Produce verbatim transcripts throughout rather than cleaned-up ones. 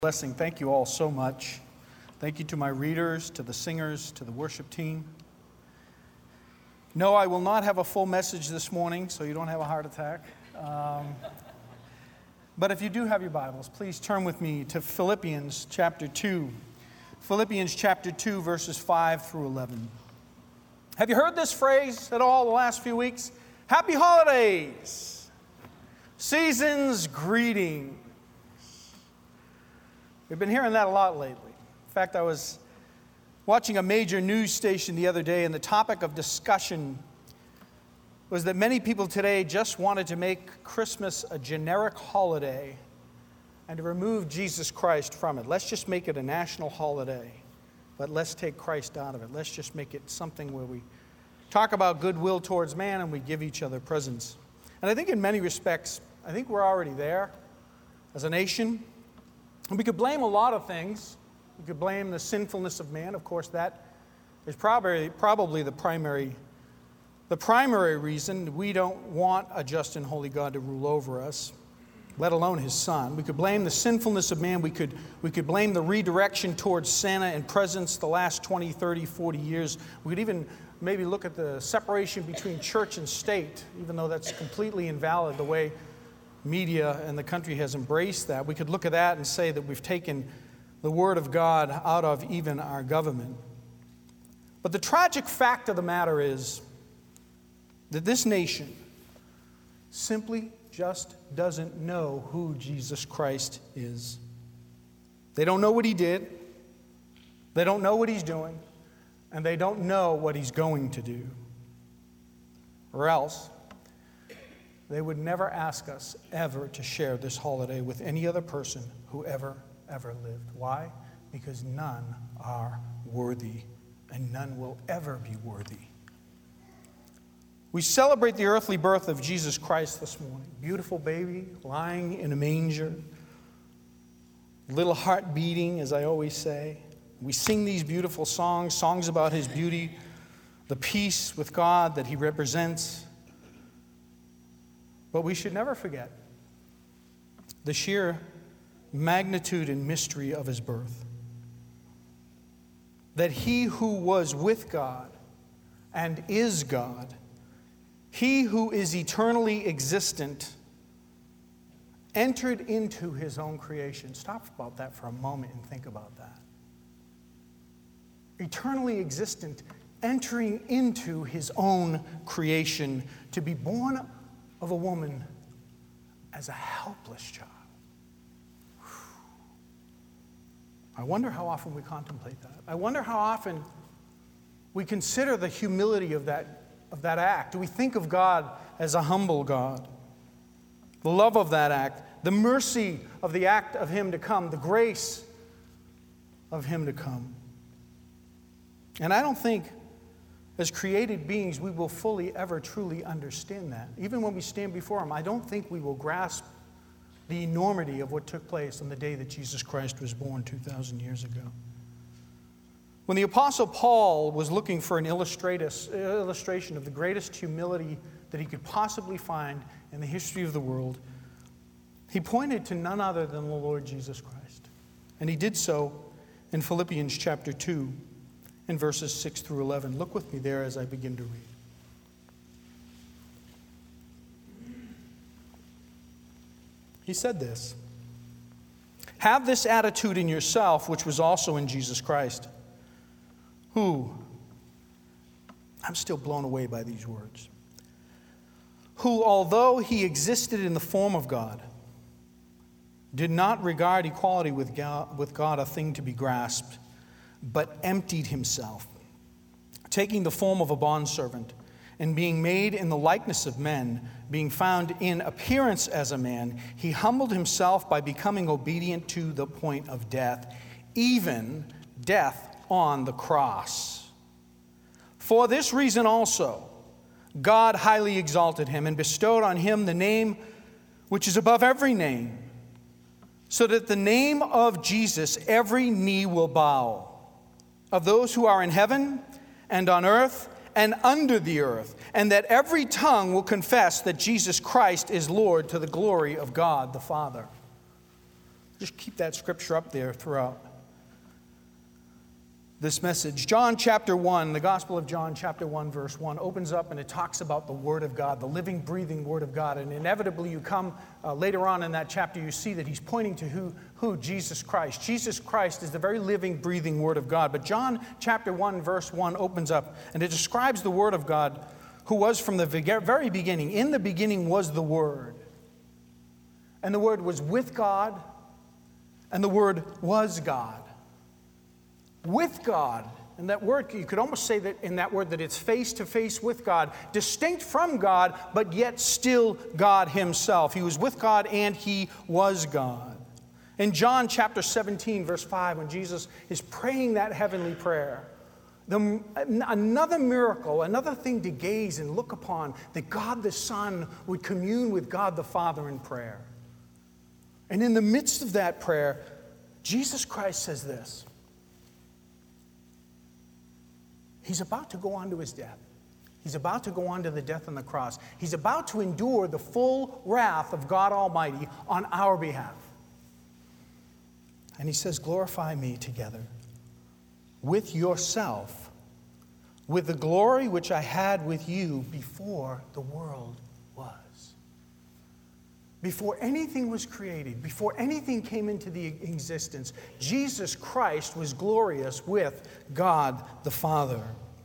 Blessing. Thank you all so much. Thank you to my readers, to the singers, to the worship team. No, I will not have a full message this morning, so you don't have a heart attack. Um, but if you do have your Bibles, please turn with me to Philippians chapter two. Philippians chapter two, verses five through eleven. Have you heard this phrase at all the last few weeks? Happy holidays! Season's greetings. We've been hearing that a lot lately. In fact, I was watching a major news station the other day, and the topic of discussion was that many people today just wanted to make Christmas a generic holiday and to remove Jesus Christ from it. Let's just make it a national holiday, but let's take Christ out of it. Let's just make it something where we talk about goodwill towards man and we give each other presents. And I think in many respects, I think we're already there as a nation. And we could blame a lot of things. We could blame the sinfulness of man. Of course, that is probably probably the primary, the primary reason we don't want a just and holy God to rule over us, let alone His Son. We could blame the sinfulness of man. We could, we could blame the redirection towards Santa and presents the last twenty, thirty, forty years. We could even maybe look at the separation between church and state, even though that's completely invalid the way media and the country has embraced that. We could look at that and say that we've taken the Word of God out of even our government. But the tragic fact of the matter is that this nation simply just doesn't know who Jesus Christ is. They don't know what He did. They don't know what He's doing. And they don't know what He's going to do. Or else they would never ask us ever to share this holiday with any other person who ever, ever lived. Why? Because none are worthy, and none will ever be worthy. We celebrate the earthly birth of Jesus Christ this morning. Beautiful baby lying in a manger, little heart beating, as I always say. We sing these beautiful songs, songs about His beauty, the peace with God that He represents. But we should never forget the sheer magnitude and mystery of His birth. That He who was with God and is God, He who is eternally existent, entered into His own creation. Stop about that for a moment and think about that. Eternally existent, entering into His own creation to be born of a woman as a helpless child. I wonder how often we contemplate that. I wonder how often we consider the humility of that, of that act. Do we think of God as a humble God? The love of that act, the mercy of the act of Him to come, the grace of Him to come. And I don't think as created beings, we will fully ever truly understand that. Even when we stand before Him, I don't think we will grasp the enormity of what took place on the day that Jesus Christ was born two thousand years ago. When the Apostle Paul was looking for an illustration of the greatest humility that he could possibly find in the history of the world, he pointed to none other than the Lord Jesus Christ. And he did so in Philippians chapter two. In verses six through eleven. Look with me there as I begin to read. He said this, "Have this attitude in yourself, which was also in Jesus Christ, who," I'm still blown away by these words, "who, although He existed in the form of God, did not regard equality with God, with God a thing to be grasped, but emptied Himself, taking the form of a bondservant, and being made in the likeness of men, being found in appearance as a man, He humbled Himself by becoming obedient to the point of death, even death on the cross. For this reason also, God highly exalted Him and bestowed on Him the name which is above every name, so that the name of Jesus every knee will bow, of those who are in heaven and on earth and under the earth, and that every tongue will confess that Jesus Christ is Lord to the glory of God the Father." Just keep that scripture up there throughout this message. John chapter one, the Gospel of John chapter one, verse one, opens up and it talks about the Word of God, the living, breathing Word of God. And inevitably you come uh, later on in that chapter, you see that he's pointing to who, who? Jesus Christ. Jesus Christ is the very living, breathing Word of God. But John chapter one, verse one opens up and it describes the Word of God who was from the very beginning. In the beginning was the Word. And the Word was with God, and the Word was God. With God. And that word, you could almost say that in that word that it's face to face with God, distinct from God, but yet still God himself. He was with God and he was God. In John chapter seventeen, verse five, when Jesus is praying that heavenly prayer, the, another miracle, another thing to gaze and look upon, that God the Son would commune with God the Father in prayer. And in the midst of that prayer, Jesus Christ says this. He's about to go on to his death. He's about to go on to the death on the cross. He's about to endure the full wrath of God Almighty on our behalf. And he says, glorify me together with yourself, with the glory which I had with you before the world was. Before anything was created, before anything came into the existence, Jesus Christ was glorious with God the Father.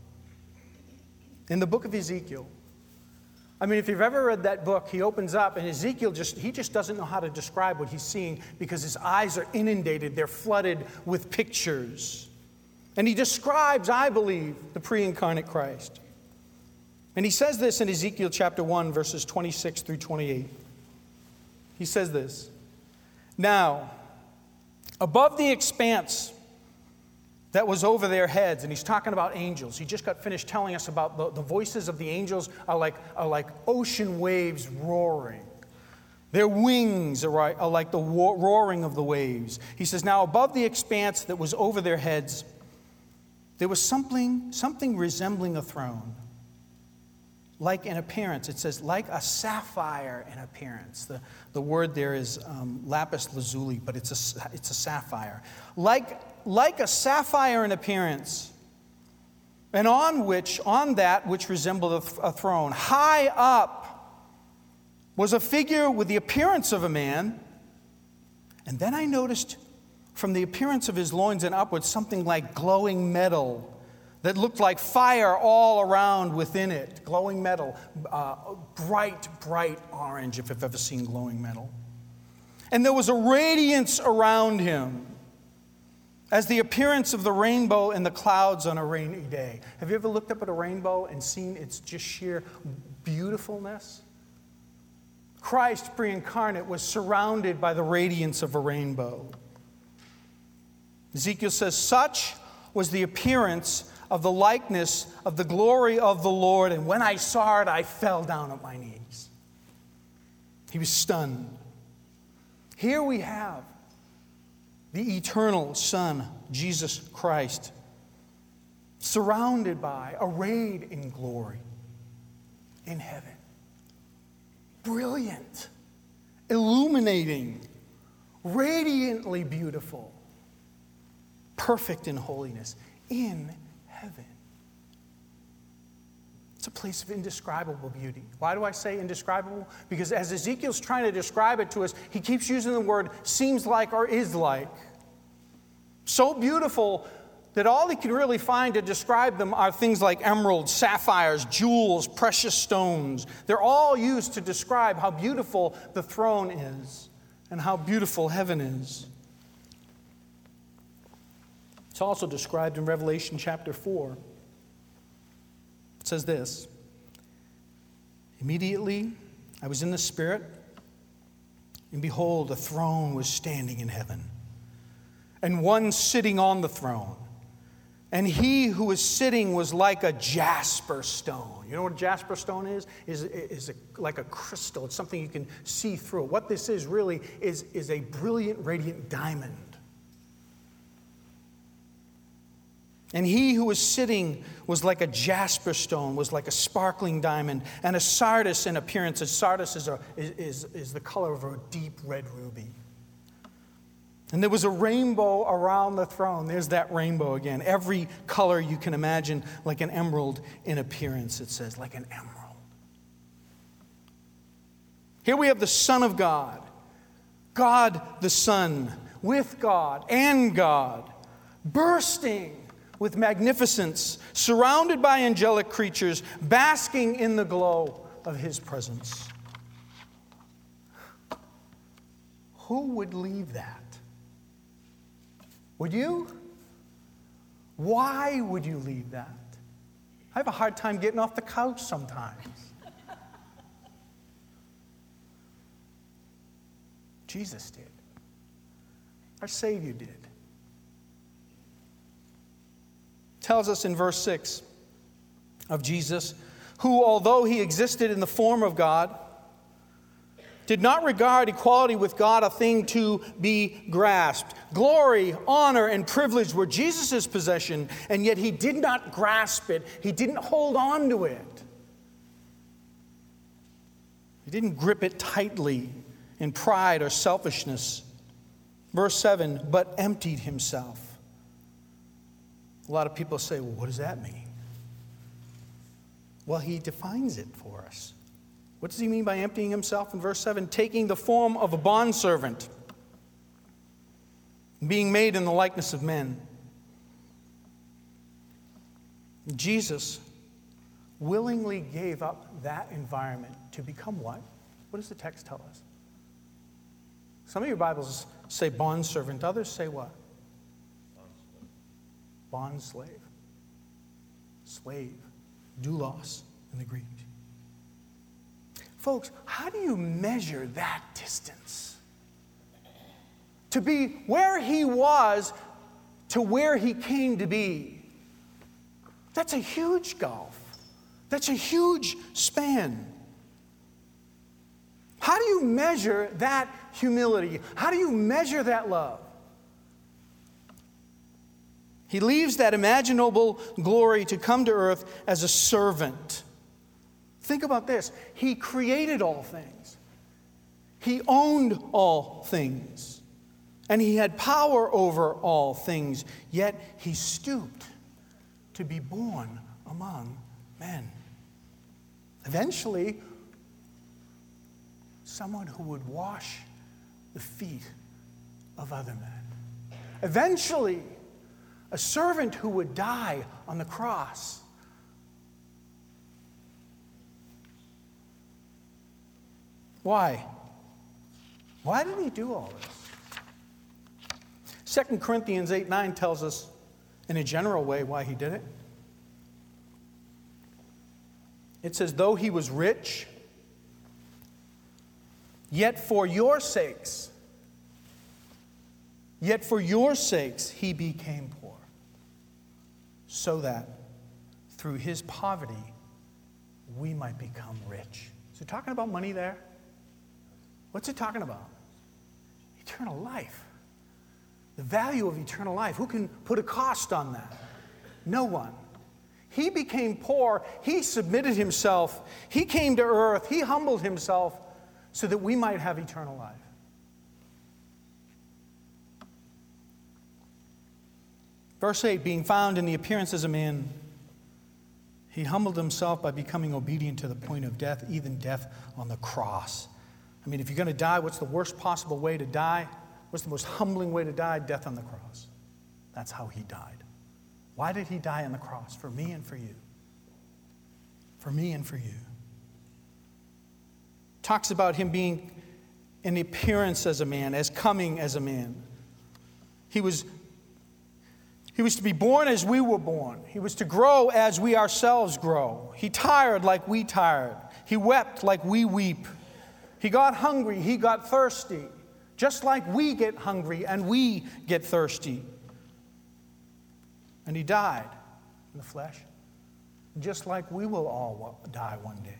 In the book of Ezekiel, I mean, if you've ever read that book, he opens up and Ezekiel just, he just doesn't know how to describe what he's seeing because his eyes are inundated, they're flooded with pictures. And he describes, I believe, the pre-incarnate Christ. And he says this in Ezekiel chapter one, verses twenty-six through twenty-eight. He says this, now, above the expanse that was over their heads, and he's talking about angels. He just got finished telling us about the, the voices of the angels are like, are like ocean waves roaring. Their wings are, right, are like the roaring of the waves. He says, now above the expanse that was over their heads, there was something, something resembling a throne. Like in appearance, it says like a sapphire in appearance. The, the word there is um, lapis lazuli, but it's a, it's a sapphire. Like, like a sapphire in appearance, and on which, on that which resembled a, th- a throne, high up was a figure with the appearance of a man. And then I noticed from the appearance of his loins and upwards something like glowing metal that looked like fire all around within it. Glowing metal, uh, bright, bright orange, if you've ever seen glowing metal. And there was a radiance around him, as the appearance of the rainbow in the clouds on a rainy day. Have you ever looked up at a rainbow and seen its just sheer beautifulness? Christ, pre-incarnate, was surrounded by the radiance of a rainbow. Ezekiel says, such was the appearance of the likeness of the glory of the Lord, and when I saw it, I fell down at my knees. He was stunned. Here we have the eternal Son, Jesus Christ, surrounded by, arrayed in glory in heaven. Brilliant, illuminating, radiantly beautiful, perfect in holiness, in heaven. It's a place of indescribable beauty. Why do I say indescribable? Because as Ezekiel's trying to describe it to us, he keeps using the word seems like or is like. So beautiful that all he can really find to describe them are things like emeralds, sapphires, jewels, precious stones. They're all used to describe how beautiful the throne is and how beautiful heaven is. It's also described in Revelation chapter four. It says this, immediately I was in the Spirit, and behold, a throne was standing in heaven, and one sitting on the throne. And he who was sitting was like a jasper stone. You know what a jasper stone is? Is, is a, like a crystal. It's something you can see through. What this is really is, is a brilliant, radiant diamond. And he who was sitting was like a jasper stone, was like a sparkling diamond, and a sardis in appearance. A sardis is, a, is, is the color of a deep red ruby. And there was a rainbow around the throne. There's that rainbow again. Every color you can imagine, like an emerald in appearance, it says, like an emerald. Here we have the Son of God, God the Son, with God and God, bursting with magnificence, surrounded by angelic creatures, basking in the glow of his presence. Who would leave that? Would you? Why would you leave that? I have a hard time getting off the couch sometimes. Jesus did. Our Savior did. Tells us in verse six of Jesus, who, although he existed in the form of God, did not regard equality with God a thing to be grasped. Glory, honor, and privilege were Jesus' possession, and yet he did not grasp it. He didn't hold on to it. He didn't grip it tightly in pride or selfishness. Verse seven, but emptied himself. A lot of people say, well, what does that mean? Well, he defines it for us. What does he mean by emptying himself in verse seven? Taking the form of a bondservant, being made in the likeness of men. Jesus willingly gave up that environment to become what? What does the text tell us? Some of your Bibles say bondservant, others say what? Bond slave. Slave. Doulos in the Greek. Folks, how do you measure that distance? To be where he was to where he came to be. That's a huge gulf. That's a huge span. How do you measure that humility? How do you measure that love? He leaves that imaginable glory to come to earth as a servant. Think about this. He created all things. He owned all things. And he had power over all things. Yet he stooped to be born among men. Eventually, someone who would wash the feet of other men. Eventually, a servant who would die on the cross. Why? Why did he do all this? Second Corinthians eight nine tells us in a general way why he did it. It says, though he was rich, yet for your sakes, yet for your sakes he became poor, so that through his poverty we might become rich. Is it talking about money there? What's it talking about? Eternal life. The value of eternal life. Who can put a cost on that? No one. He became poor. He submitted himself. He came to earth. He humbled himself so that we might have eternal life. Verse eight, being found in the appearance as a man, he humbled himself by becoming obedient to the point of death, even death on the cross. I mean, if you're going to die, what's the worst possible way to die? What's the most humbling way to die? Death on the cross. That's how he died. Why did he die on the cross? For me and for you. For me and for you. Talks about him being in appearance as a man, as coming as a man. He was, he was to be born as we were born. He was to grow as we ourselves grow. He tired like we tired. He wept like we weep. He got hungry, he got thirsty, just like we get hungry and we get thirsty. And he died in the flesh, just like we will all die one day.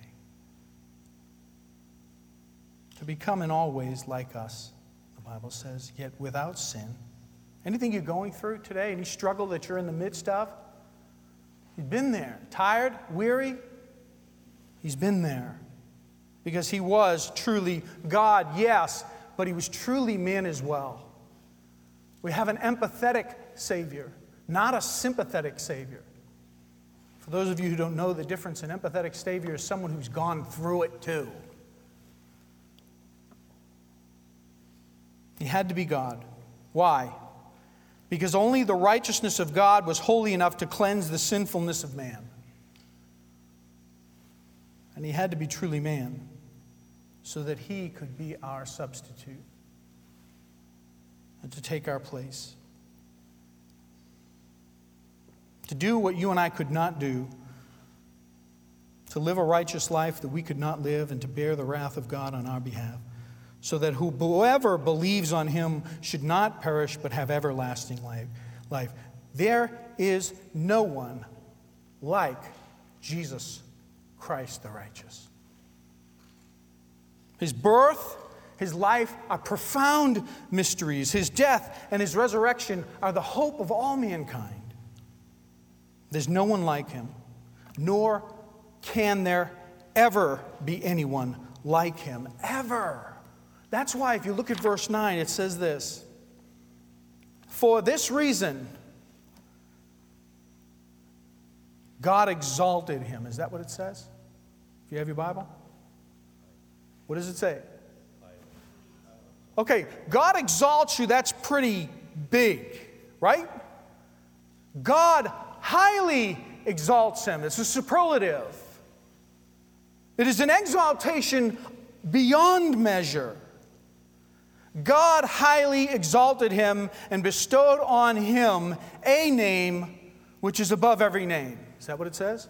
To become in all ways like us, the Bible says, yet without sin. Anything you're going through today, any struggle that you're in the midst of, he's been there. Tired, weary, he's been there. Because he was truly God, yes, but he was truly man as well. We have an empathetic Savior, not a sympathetic Savior. For those of you who don't know the difference, an empathetic Savior is someone who's gone through it too. He had to be God. Why? Because only the righteousness of God was holy enough to cleanse the sinfulness of man. And he had to be truly man so that he could be our substitute and to take our place. To do what you and I could not do, to live a righteous life that we could not live, and to bear the wrath of God on our behalf, so that whoever believes on him should not perish but have everlasting life. There is no one like Jesus Christ the righteous. His birth, his life are profound mysteries. His death and his resurrection are the hope of all mankind. There's no one like him, nor can there ever be anyone like him, ever. That's why if you look at verse nine, it says this: for this reason, God exalted him. Is that what it says? If you have your Bible? What does it say? Okay, God exalts you, that's pretty big, right? God highly exalts him. It's a superlative. It is an exaltation beyond measure. God highly exalted him and bestowed on him a name which is above every name. Is that what it says?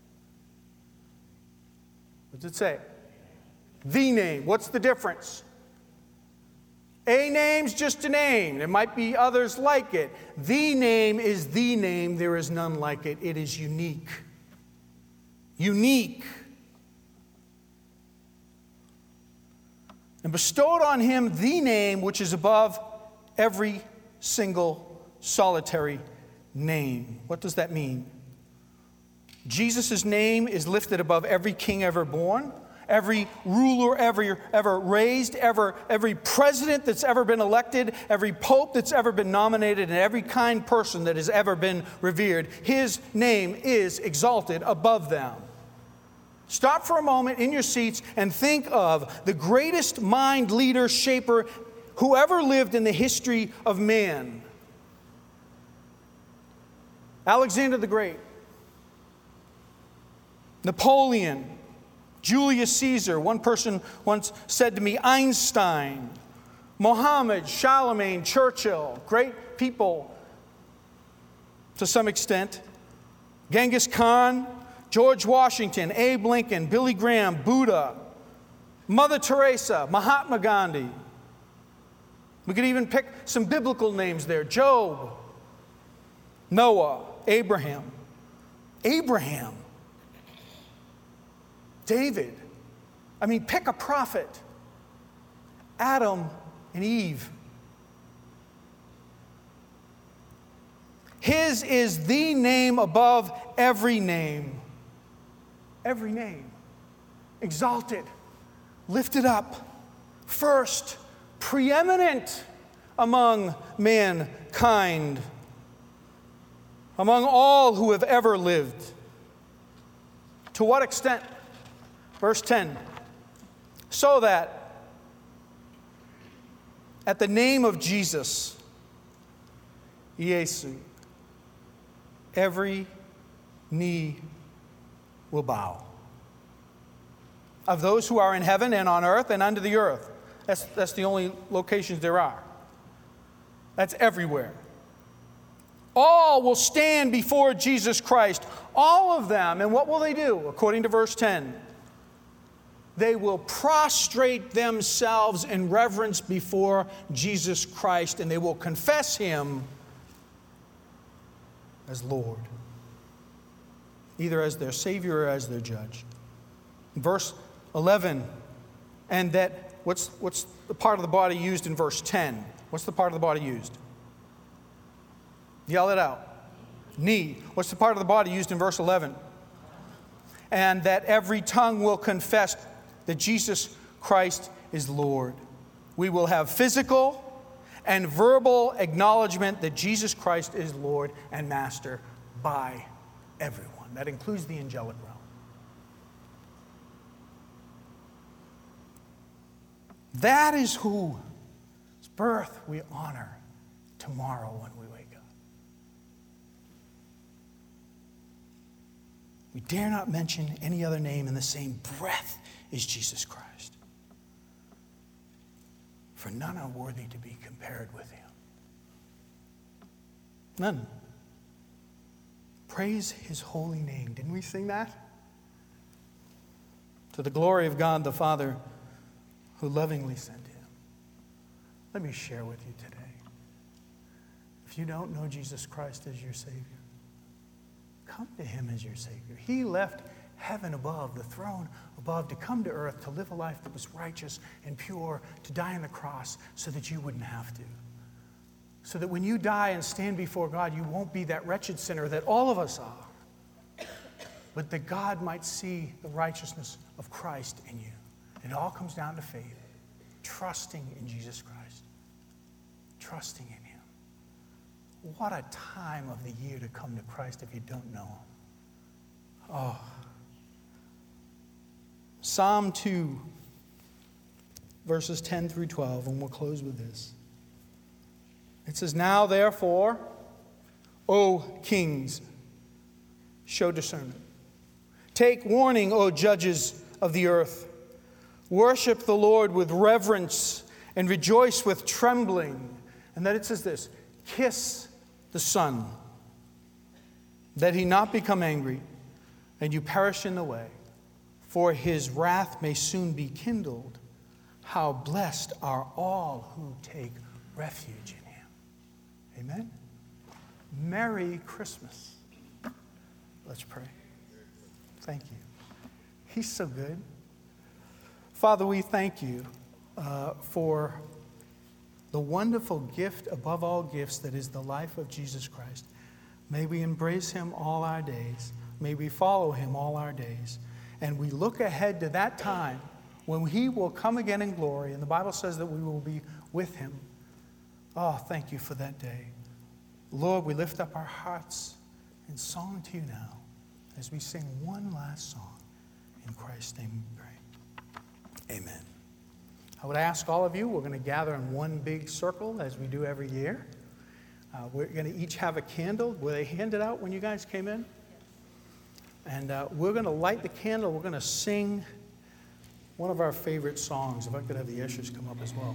What does it say? The name. What's the difference? A name's just a name. There might be others like it. The name is the name. There is none like it. It is unique. Unique. And bestowed on him the name which is above every single solitary name. What does that mean? Jesus' name is lifted above every king ever born, every ruler ever, ever raised, ever, every president that's ever been elected, every pope that's ever been nominated, and every kind person that has ever been revered. His name is exalted above them. Stop for a moment in your seats and think of the greatest mind, leader, shaper who ever lived in the history of man. Alexander the Great, Napoleon, Julius Caesar. One person once said to me, Einstein, Mohammed, Charlemagne, Churchill, great people to some extent. Genghis Khan, George Washington, Abe Lincoln, Billy Graham, Buddha, Mother Teresa, Mahatma Gandhi. We could even pick some biblical names there. Job, Noah, Abraham. Abraham. David. I mean, pick a prophet. Adam and Eve. His is the name above every name. Every name. Exalted. Lifted up. First. Preeminent among mankind. Among all who have ever lived. To what extent? Verse ten. So that at the name of Jesus, Yesu, every knee will bow. Of those who are in heaven and on earth and under the earth. That's, that's the only locations there are. That's everywhere. All will stand before Jesus Christ. All of them. And what will they do? According to verse ten. They will prostrate themselves in reverence before Jesus Christ, and they will confess him as Lord, either as their Savior or as their judge. Verse eleven, and that, what's, what's the part of the body used in verse ten? What's the part of the body used? Yell it out. Knee. What's the part of the body used in verse eleven? And that every tongue will confess that Jesus Christ is Lord. We will have physical and verbal acknowledgement that Jesus Christ is Lord and Master by everyone. That includes the angelic realm. That is whose birth we honor tomorrow when we wake up. We dare not mention any other name in the same breath as Jesus Christ. For none are worthy to be compared with him. None. Praise his holy name. Didn't we sing that? To the glory of God the Father, who lovingly sent him. Let me share with you today. If you don't know Jesus Christ as your Savior, come to him as your Savior. He left heaven above, the throne above, to come to earth, to live a life that was righteous and pure, to die on the cross so that you wouldn't have to. So that when you die and stand before God, you won't be that wretched sinner that all of us are, but that God might see the righteousness of Christ in you. It all comes down to faith, trusting in Jesus Christ, trusting in him. What a time of the year to come to Christ if you don't know him. Oh. Psalm two, verses ten through twelve, and we'll close with this. It says, "Now therefore, O kings, show discernment. Take warning, O judges of the earth. Worship the Lord with reverence and rejoice with trembling." And then it says this, "Kiss the Son, that he not become angry, and you perish in the way, for his wrath may soon be kindled. How blessed are all who take refuge in him." Amen? Merry Christmas. Let's pray. Thank you. He's so good. Father, we thank you uh, for the wonderful gift above all gifts that is the life of Jesus Christ. May we embrace him all our days. May we follow him all our days. And we look ahead to that time when he will come again in glory. And the Bible says that we will be with him. Oh, thank you for that day. Lord, we lift up our hearts in song to you now as we sing one last song. In Christ's name we pray. Amen. I would ask all of you, we're going to gather in one big circle as we do every year. Uh, we're going to each have a candle. Were they handed out when you guys came in? And uh, we're going to light the candle. We're going to sing one of our favorite songs. If I could have the ushers come up as well.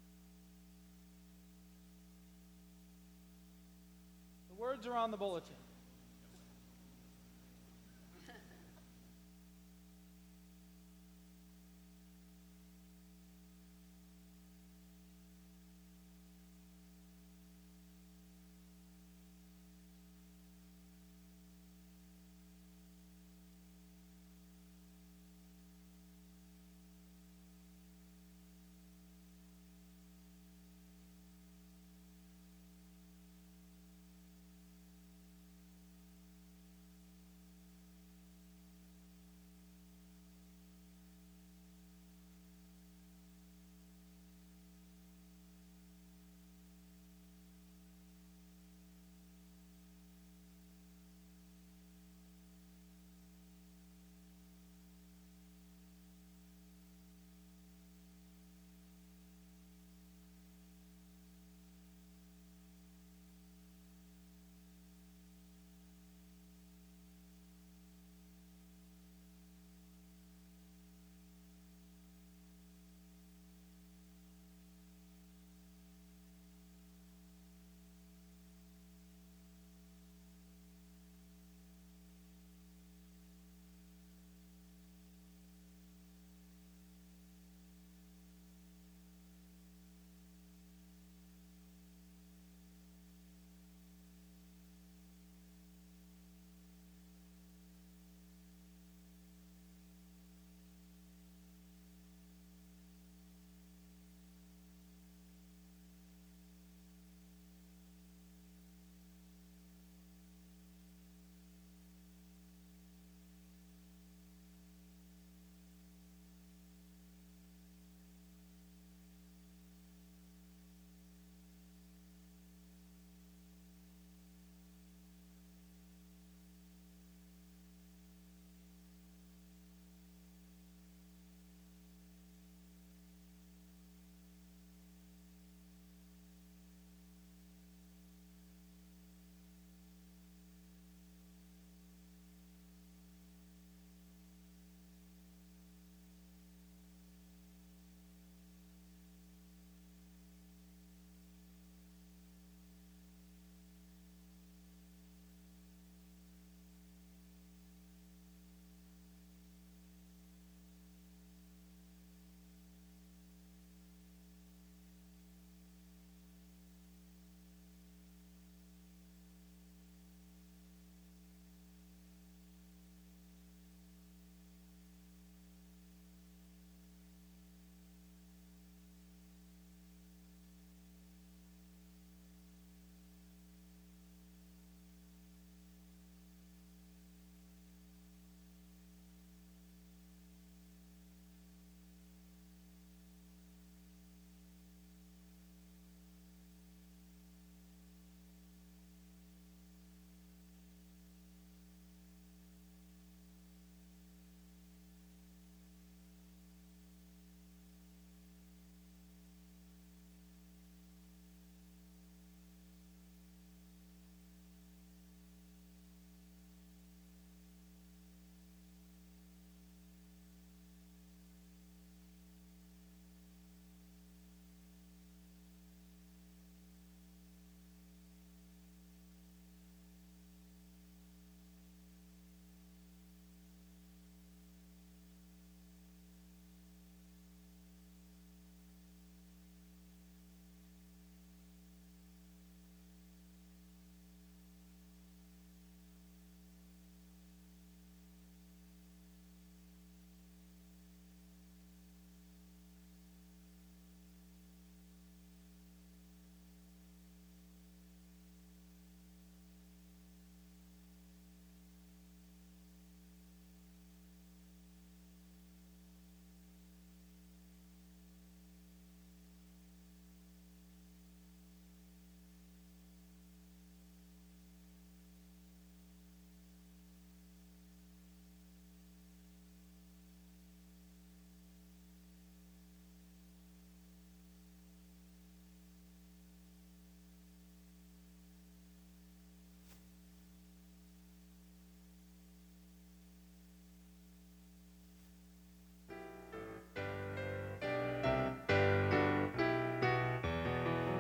Words are on the bulletin.